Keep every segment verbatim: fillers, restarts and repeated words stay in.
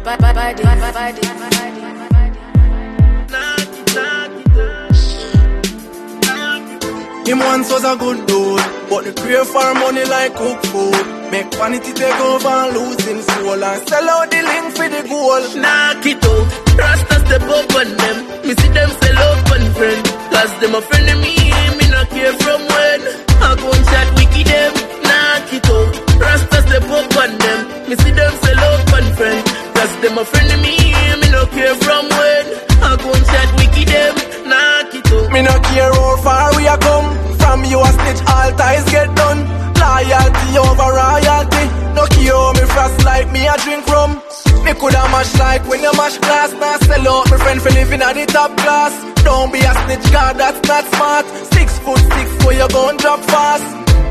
Him once was a good dude, but the crave for money like cook food. Make vanity take over and lose him soul, and sell out the link for the goal. Knock it out, Rasta step up on them. Me see them sell out on friend, cause them a friend of me, me not care from when. I go and chat wiki them. Knock it out, Rasta step up on them. Me see them sell out on friend, cause them a friend of me, me not care from when. I go and chat wiki them. Knock it out. Me no care how far we a come. From you a snitch, all ties get done. Loyalty over royalty. No care how me frost like me a drink rum. Me coulda mash like when you mash glass. Now sell out my friend for living at the top class. Don't be a snitch, God, that's not smart. Six foot six, so you gon' drop fast.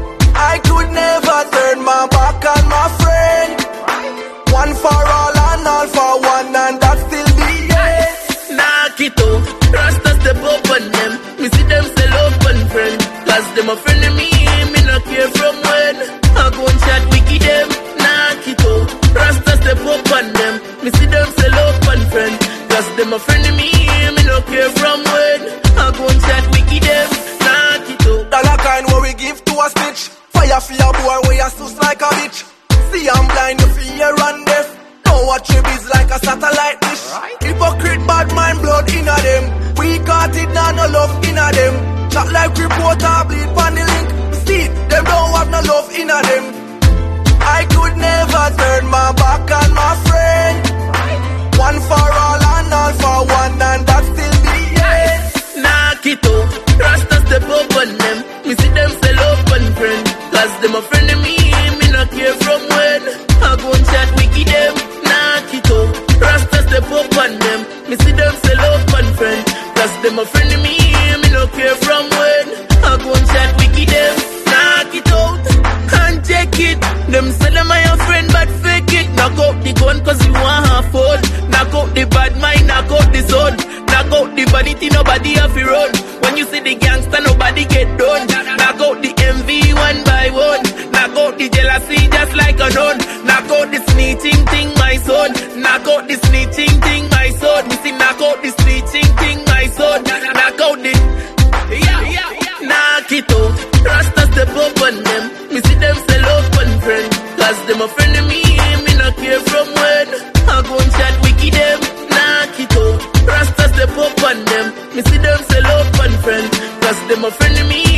I could never turn my back on my friend. One for all and all for one, and that's still the end. Knock it out, Rasta step up on them. Me see them sell up on friend, cause them a friend of me, me not care from when. I go and chat wiki them. Knock it out, Rasta step up on them. Me see them sell up on friend, cause them a friend of me, me not care from when. I go and chat wiki them. Knock it out. Dollar kind where we give to a stitch. Fire for your boy where you sus like a bitch. See I'm blind, you fear and deaf. Know what you is like a satellite dish. Hypocrite, bad mind, blood inna them. We got it, now no love inna them. Chat like reporter, bleed on the link. See, them don't have no love inna them. I could never turn my back on my friend. One for all and all for one, and that's still the end. Knock it out, Rasta step up on them. Me see them sell up on friend, cause them a friend of me, me not care from when. I go and chat wiki them. Knock it out, Rasta step up on them. Me see them sell up on friend, cause them a friend of me, me not care from when. I go and chat wiki them. Knock it out, and take it. Them say them are your friend but fake it. Knock out the gun cause you want half fold. Knock out the bad mind, knock out the soul. Knock out the vanity, nobody have to run. When you see the gangster, nobody get done. Knock out the envy one by one. Knock out the jealousy just like a nun. Knock out the snitching thing, my son. Knock out the snitching thing, my son. You see, knock out the snitching thing, my son. Knock out the... Yeah, yeah, yeah. Knock it out, Rasta step up on them. Me see them sell up on friend, cause them a friend of me, me not care from when. I go and chat wiki them. Knock it out, Rasta step up on them. Me see them sell up on friend, cause them a friend of me,